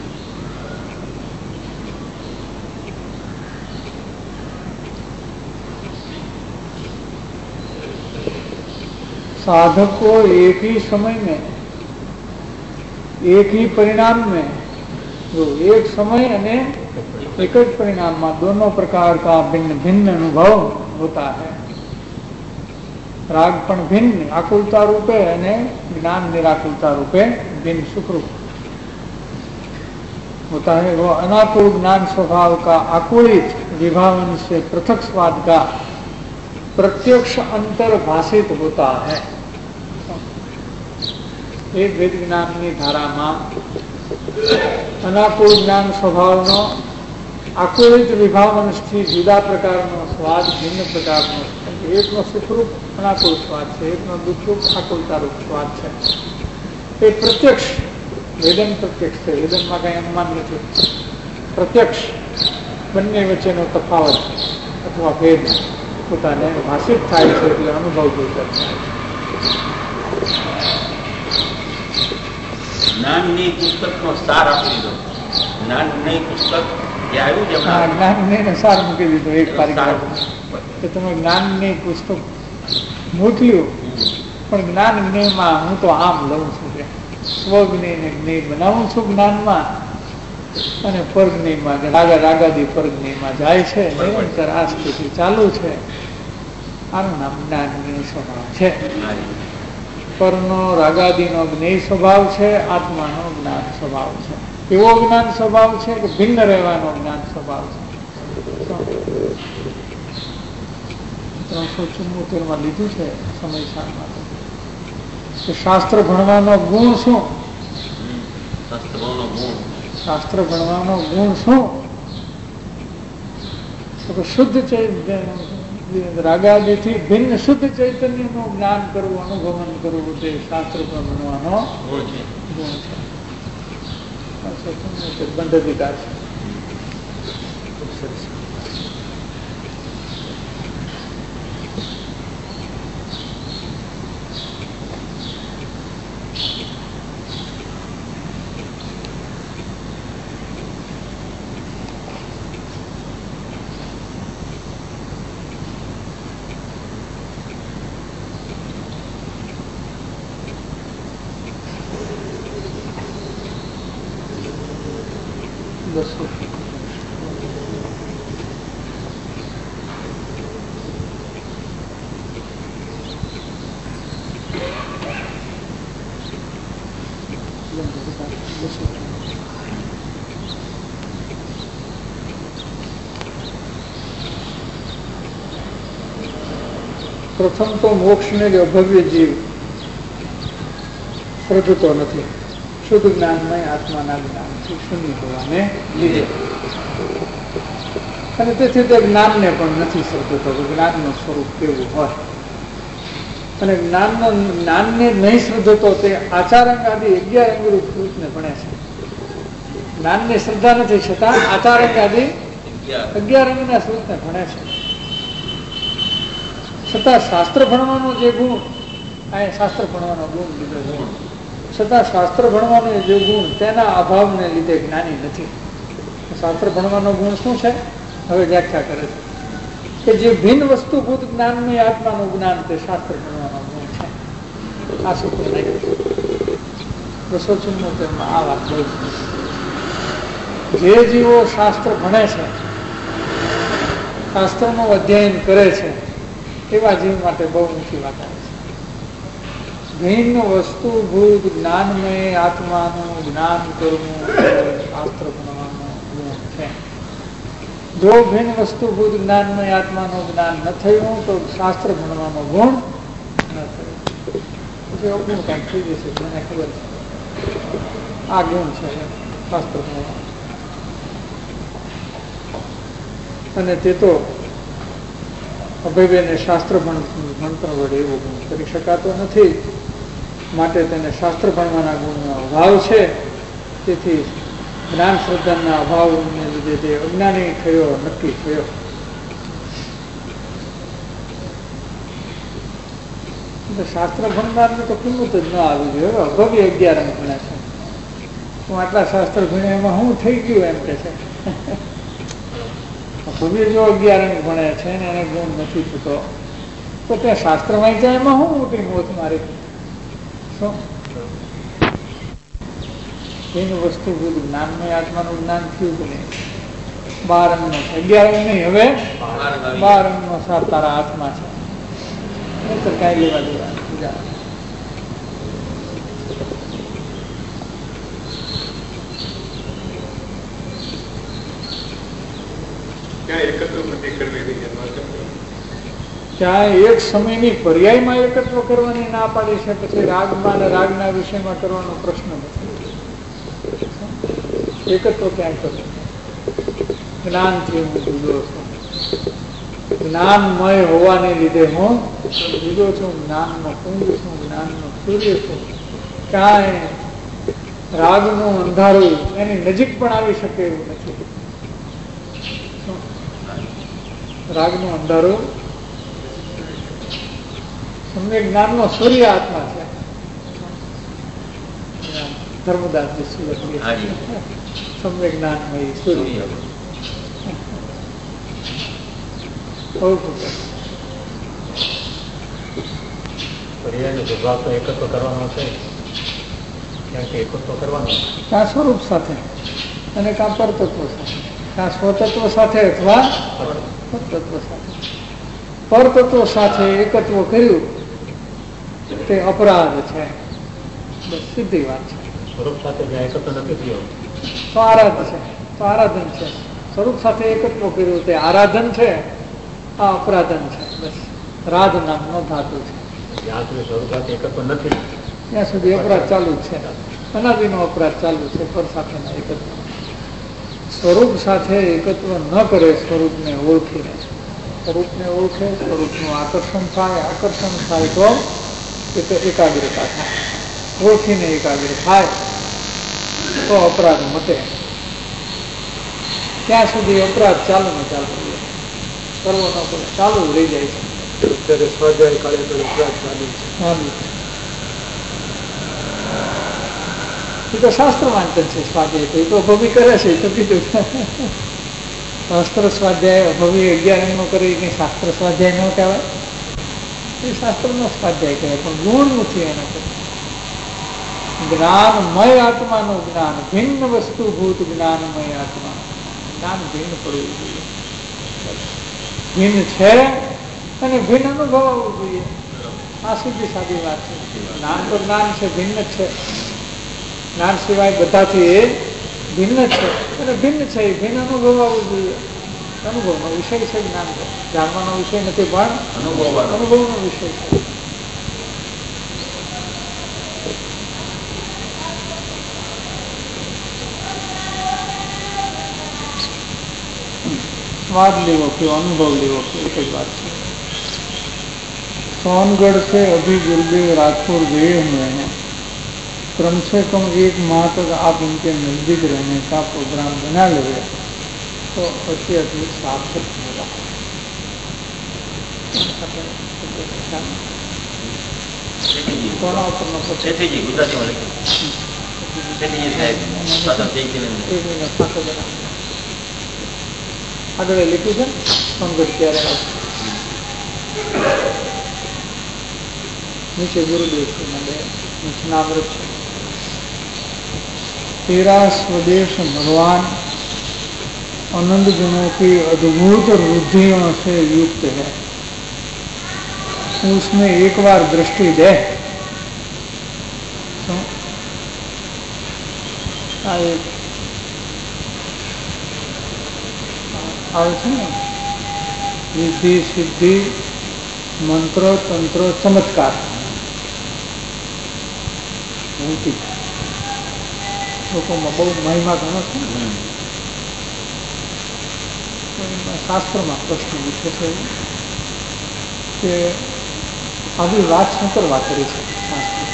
साधक को एक ही समय में एक ही परिणाम में जो एक समय અને एक જ परिणाम दोनों प्रकार का भिन्न भिन्न अनुभव होता है. राग पण भिन्न आकुलता रूपे અને ज्ञान निराकुलता रूपे भिन्न सुखरूप होता है. वो अनाकुल ज्ञान स्वभाव का आकुलित विभावन से पृथक स्वाद का प्रत्यक्ष अंतर भाषित होता है. एक वेद ज्ञान की धारा में अनाकुल ज्ञान स्वभाव नो आकुलित विभावन થી जुदा प्रकार नो स्वाद भिन्न प्रकार नो. एक नो सुखरूप अनाकुल स्वाद है, एक नो दुखरूप आकुलता रूप स्वाद है. ये प्रत्यक्ष वेदन प्रत्यक्ष है. वेदन में कई अनुमान नहीं. प्रत्यक्ष बने वच्चेनो तफावत अथवा भेद પોતાને ભાષિત થાય છે એટલે અનુભવ ગોચર થાય. જ્ઞાનની પુસ્તકનો સાર આપી દીધો. જ્ઞાનની પુસ્તક જે આવ્યું છે જ્ઞાનને સાર મૂકી દીધો એક પારિભાષ કે તમે જ્ઞાનની પુસ્તક મોકલ્યું, પણ જ્ઞાન જ્ઞેયમાં હું તો આમ લઉં છું કે સ્વજ્ઞેય ને જ્ઞેય બનાવું છું જ્ઞાનમાં, અને પરજ્ઞેયમાં રાગાદી પરજ્ઞેયમાં જાય છે. નિરંતર આ સ્થિતિ ચાલુ છે. આનું નામ જ્ઞાન જ્ઞેય સ્વભાવ છે. પરનો રાગાદીનો જ્ઞેય સ્વભાવ છે, આત્માનો જ્ઞાન સ્વભાવ છે. એવો જ્ઞાન સ્વભાવ છે કે ભિન્ન રહેવાનો જ્ઞાન સ્વભાવ છે. 374 લીધું છે સમય સારમાં કે શાસ્ત્ર ભણવાનો ગુણ શું? શાસ્ત્ર ભણવાનો ગુણ શું? તો તો શુદ્ધ ચૈતન્ય રાગાદિથી ભિન્ન શુદ્ધ ચૈતન્યનું જ્ઞાન કરવું, અનુભવન કરવું તે શાસ્ત્ર પર ભણવાનો ગુણ છે. બંધ અધિકાર છે. પ્રથમ તો મોક્ષને જ અભવ્ય જીવ શ્રદ્ધતો નથી. શુદ્ધ જ્ઞાનમય આત્માના જ્ઞાનથી શૂન્ય હોવાને લીધે, અને તેથી તે જ્ઞાનને પણ નથી શ્રદ્ધતો. જ્ઞાનનું સ્વરૂપ કેવું હોય, અને જ્ઞાનને નહીં શ્રદ્ધતો તે આચારંગ આદિ 11 અંગરૂપ સ્વરૂપને ભણે છે. જ્ઞાનની શ્રદ્ધા નથી છતાં આચારંગ આદિ 11 અંગના સ્વરૂપને ભણે છે. છતાં શાસ્ત્ર ભણવાનો જે ગુણ, આ શાસ્ત્ર ભણવાનો ગુણ લીધો છે, છતાં શાસ્ત્ર ભણવાનો જે ગુણ તેના અભાવને લીધે જ્ઞાની નથી. શાસ્ત્ર ભણવાનો ગુણ શું છે? હવે વ્યાખ્યા કરે છે કે જે ભિન્ન વસ્તુભૂત જ્ઞાનમય આત્માનું જ્ઞાન તે શાસ્ત્ર ભણવાનો ગુણ છે. આ સૂત્ર નહીં 274 આ વાત બહુ. જે જીવો શાસ્ત્ર ભણે છે, શાસ્ત્રનું અધ્યયન કરે છે, એવા જીવ માટે બહુ ઊંચી વાત આવે છે. ભિન્ન વસ્તુભૂત જ્ઞાનમય આત્માનું જ્ઞાન કરવું શાસ્ત્ર ભણવાનું ગુણ છે. જો ભિન્ન વસ્તુભૂત જ્ઞાનમય આત્માનું જ્ઞાન ન થયું તો શાસ્ત્ર ભણવાનો ગુણ ન થયો. પછી અવગુણ કાંઈક થઈ જશે, મને ખબર છે. આ ગુણ છે શાસ્ત્ર ભણવાનો, અને તે તો અભયને શાસ્ત્ર ભણતર વડે એવો ગુણ કરી શકાતો નથી. માટે તેને શાસ્ત્ર ભણવાના ગુણનો અભાવ છે. તેથી જ્ઞાન શ્રદ્ધાના અભાવને લીધે તે અજ્ઞાની થયો, નક્કી થયો. શાસ્ત્ર ભણનારને તો કિંમત જ ન આવી જોઈએ. અભવ્ય 11 અંગ ભણે છે, હું આટલા શાસ્ત્ર ભણ્યા એમાં હું થઈ ગયું એમ કે છે. ભવ્ય જો 11 અંગ ભણે છે ને એને ગુણ નથી થતો, તો ત્યાં શાસ્ત્રમાં ત્યાં એમાં હું મોટી મોત મારી. શું એનું વસ્તુભૂત જ્ઞાનમય આત્માનું જ્ઞાન થયું કે નહીં? 12 અંગનો 11 અંગ નહીં, હવે 12 અંગનો સાર તારા હાથમાં છે. તો કઈ લેવા દેવા ત્યાં એક સમયની પર્યાયમાં એકત્ર કરવાની ના પાડી છે, પછી રાગમાં અને રાગના વિષયમાં કરવાનો પ્રશ્ન નથી. એકત્ર ક્યાંય કરવું. જ્ઞાનથી હું જુદો છું, જ્ઞાનમય હોવાને લીધે હું જુદો છું, જ્ઞાનનો કુંજ છું, જ્ઞાનનો સૂર્ય છું. ક્યાંય રાગનું અંધારું એની નજીક પણ આવી શકે એવું નથી. રાગનું અંધારું સમ્યક જ્ઞાનનો સૂર્ય આત્મા છે. ધર્મદાસજી સુરત સમ્યક જ્ઞાનમય સૂર્ય. વિભાગ તો એકત્વ કરવાનો છે, એકત્વ કરવાનો કાં સ્વરૂપ સાથે અને કાં પરતત્વ સાથે, કાં સ્વતત્વ સાથે અથવા પરતત્વ સાથે. પરતત્વ સાથે એકત્વ કર્યું તે અપરાધ છે, બસ સીધી વાત છે. સ્વરૂપ સાથે જ્યાં એકત્વ નથી થયો તો આરાધન છે, તો આરાધન છે. સ્વરૂપ સાથે એકત્વ કર્યું તે આરાધન છે, આ અપરાધન છે. બસ રાધ નામનો ધાતુ છે. જ્યાં સુધી સ્વરૂપ સાથે એકત્વ નથી ત્યાં સુધી અપરાધ ચાલુ જ છે. અનાદિનો અપરાધ ચાલુ છે પર સાથેના એકત્વ. સ્વરૂપ સાથે એકત્વ ન કરે, સ્વરૂપને ઓળખીને, સ્વરૂપને ઓળખે, સ્વરૂપનું આકર્ષણ થાય તો એકાગ્રતા થાય, ઓળખીને એકાગ્ર થાય તો અપરાધ મટે. ત્યાં સુધી અપરાધ ચાલુ ન ચાલુ કરવો ન પડે, ચાલુ રહી જાય છે. અત્યારે સ્વાધ્યાય કાળે તો અપરાધ ચાલુ છે. એ તો શાસ્ત્ર વાંચન છે. સ્વાધ્યાય તો અભવી કરે છે, તો કીધું શાસ્ત્ર સ્વાધ્યાય અભવી 11 નો કરી કે શાસ્ત્ર સ્વાધ્યાય ન કહેવાય, એ શાસ્ત્રનો સ્વાધ્યાય કહેવાય, પણ ગુણ નથી એનો. જ્ઞાનમય આત્માનું જ્ઞાન, ભિન્ન વસ્તુભૂત જ્ઞાનમય આત્મા, જ્ઞાન ભિન્ન પડવું જોઈએ, ભિન્ન છે અને ભિન્ન અનુભવવું જોઈએ. આ સીધી સાદી વાત છે. જ્ઞાન તો જ્ઞાન છે, ભિન્ન છે. જ્ઞાન સિવાય બધાથી એ ભિન્ન છે અને ભિન્ન છે એ ભિન્ન અનુભવવું જોઈએ. અનુભવનો વિષય છે જ્ઞાન, તો જાણવાનો વિષય નથી પણ અનુભવનો વિષય છે. स्वाद लेवो कि अनुभव लेवो कि एक ही बात है. सोनगढ़ से अभी गुरुदेव राजपुर गए हुए हैं. कम से कम 1 माह तक आप उनके नजदीक रहने का प्रोग्राम बना लेंगे तो अति अधिक सार्थक होगा. આગળ લીધું છે સોનગઢ ત્યારે નીચે ગુરુદેવ છે, નામૃત છે. तेरा स्वदेश भगवान अनंत गुणों की अद्भुत रुद्धियों से युक्त है. उसमें एक बार दृष्टि दे. આવે છે ને વિધિ સિદ્ધિ મંત્રો તંત્રો ચમત્કાર ભૌતિક લોકોમાં બહુ મહિમા ઘણો છે ને. શાસ્ત્રમાં પ્રશ્ન પૂછે છે કે આવી વાત શું કરવા કરી છે શાસ્ત્ર.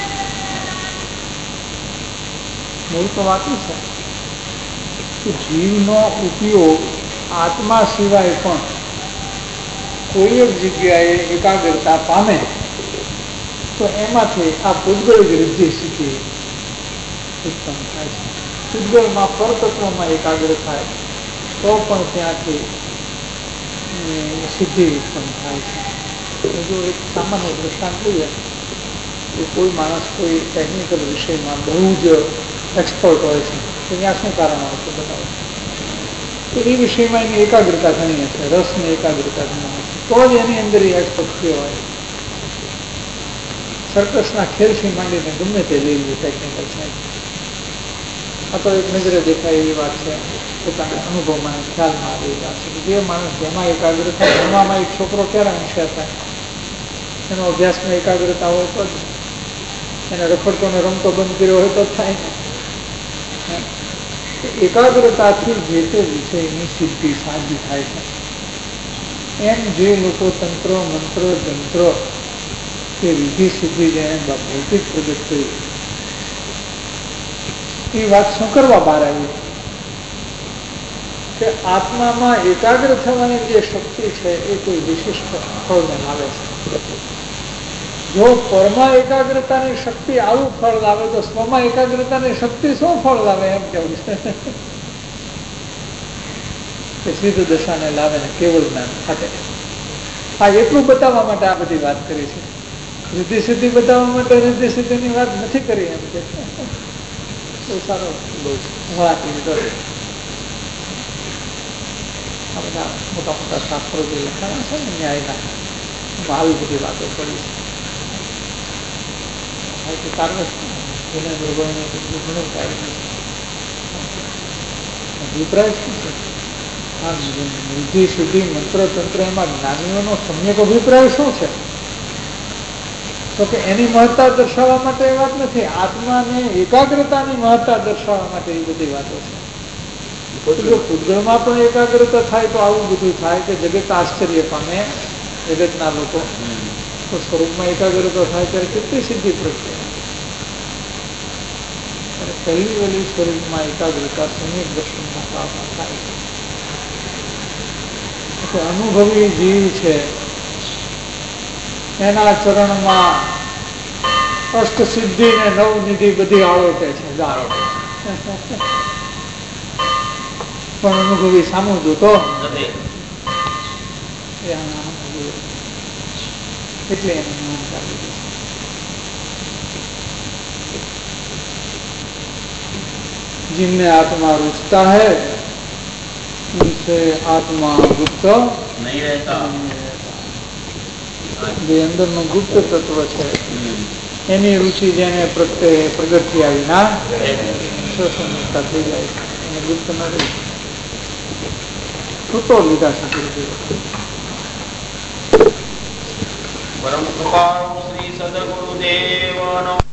મૂળ તો વાત છે કે જીવનો ઉપયોગ આત્મા સિવાય પણ કોઈ એક જગ્યાએ એકાગ્રતા પામે તો એમાંથી આ પૂતગળ વૃદ્ધિ સિદ્ધિ ઉત્પન્ન થાય છે. પૂતગળમાં પરતત્વમાં એકાગ્ર થાય તો પણ ત્યાંથી સિદ્ધિ ઉત્પન્ન થાય છે. જો એક સામાન્ય દ્રષ્ટાંત લઈએ કે કોઈ માણસ કોઈ ટેકનિકલ વિષયમાં બહુ જ એક્સપર્ટ હોય છે તો ત્યાં શું કારણ હોય છે બતાવો. તો એ વિષયમાં એની એકાગ્રતા ઘણી હશે, રસની એકાગ્રતા ઘણી હશે, તો જ એની અંદર એ એક્સપર્ટ હોય. સર્કસના ખેલથી માંડીને ગમે તે લઈ લે ટેકનિકલ સાઈડ. આ તો એક નજરે દેખાય એવી વાત છે, પોતાના અનુભવમાં ખ્યાલમાં આવેલી વાત છે. જે માણસ જેમાં એકાગ્ર થાય એમાં એક છોકરો ક્યારે હોશિયાર થાય, એનો અભ્યાસમાં એકાગ્રતા હોય તો જ, એને રખડતો ને રમતો બંધ કર્યો હોય તો જ થાય ને. એકાગ્રતાથી જે તે વિષયની સિદ્ધિ સાધી થાય છે. એમ જે લોકો તંત્ર મંત્ર જંત્ર કે વિધિ સિદ્ધિ જેને ભૌતિક પ્રગટ કરી એ વાત શું કરવા બહાર આવી કે આત્મામાં એકાગ્ર થવાની જે શક્તિ છે એ કોઈ વિશિષ્ટ ફળને લાવે છે. જો પરમાં એકાગ્રતાની શક્તિ આવું ફળ લાવે તો સ્વમાં એકાગ્રતાની શક્તિ શું ફળ લાવે એમ કેવું છે કે સિદ્ધ દશાને લાવે ને કેવળ જ્ઞાન ખાતે. હા, એટલું બતાવવા માટે આ બધી વાત કરી છે. રિદ્ધિ સિદ્ધિ બતાવવા માટે રિદ્ધિ સિદ્ધિની વાત નથી કરી એમ કે બહુ સારો વળાકી લીધો. આ બધા મોટા મોટા શાસ્ત્રો જે લખાણા છે ને ન્યાયના એમાં આવી બધી વાતો કરી છે. કારણ અભિપ્રાય શું છે? આ નિધિ સિદ્ધિ મંત્ર તંત્ર એમાં જ્ઞાનીઓનો સમ્યક અભિપ્રાય શું છે? તો કે એની મહત્તા દર્શાવવા માટે એ વાત નથી, આત્માને એકાગ્રતાની મહત્તા દર્શાવવા માટે એ બધી વાતો છે. જો પૂતગળમાં પણ એકાગ્રતા થાય તો આવું બધું થાય કે જગત આશ્ચર્ય પામે, જગતના લોકો. તો સ્વરૂપમાં એકાગ્રતા થાય ત્યારે કેટલી સિદ્ધિ પ્રગટે. અને પહેલી વહેલી સ્વરૂપમાં એકાગ્રતા સમ્યક દર્શનના કાળમાં થાય છે. અનુભવી જીવ છે એના ચરણમાં અષ્ટ સિદ્ધિ ને નવનિધિ બધી આળોટે છે. પણ અનુભવી સામું જોતો એટલે એને જ્ઞાન ચાલી ગયું. जिनमें आत्मा रुचता है उनसे आत्मा गुप्त नहीं रहता. જે અંદરનું ગુપ્ત તત્વ છે એની રુચિ જેને પ્રત્યે પ્રગટ થયા વિના સ્વસંગતા થઈ જાય છે. એને ગુપ્ત ન રહી છૂટો લીધા છે. પરમ કૃપાળુ શ્રી સદગુરુદેવનો